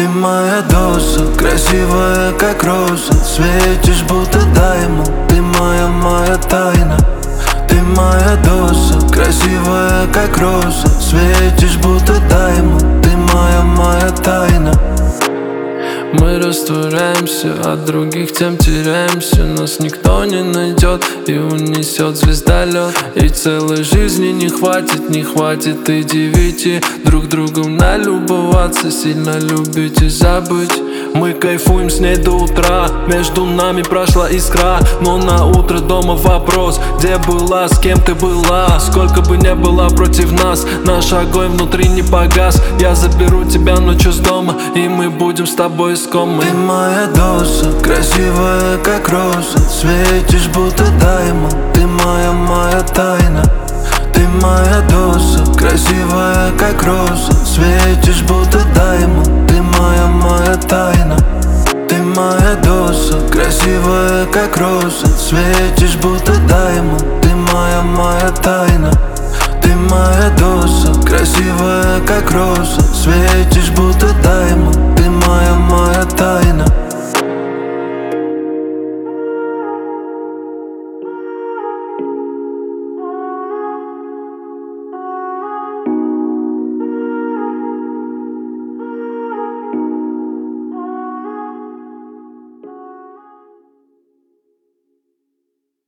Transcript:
Ты моя доза, красивая как роза, светишь будто даймонд. Ты моя тайна. Ты моя доза, красивая как роза, светишь будто даймонд. Ты моя тайна. Мы растворяемся, от других тем теряемся. Нас никто не найдет и унесет звездолет. И целой жизни не хватит и 9 друг другом налюбоваться, сильно любить и забыть. Мы кайфуем с ней до утра, между нами прошла искра. Но на утро дома вопрос: где была, с кем ты была? Сколько бы не было против нас, наш огонь внутри не погас. Я заберу тебя ночью с дома, и мы будем с тобой искомы. Ты моя доза, красивая как роза, светишь будто даймонд. Ты моя тайна. Ты моя доза, красивая как роза, светишь будто даймонд. Ты моя тайна. Ты моя доза, красивая как роза, светишь будто даймонд. Ты моя тайна. Ты моя доза, красивая как роза, светишь будто даймонд. Ты моя тайна.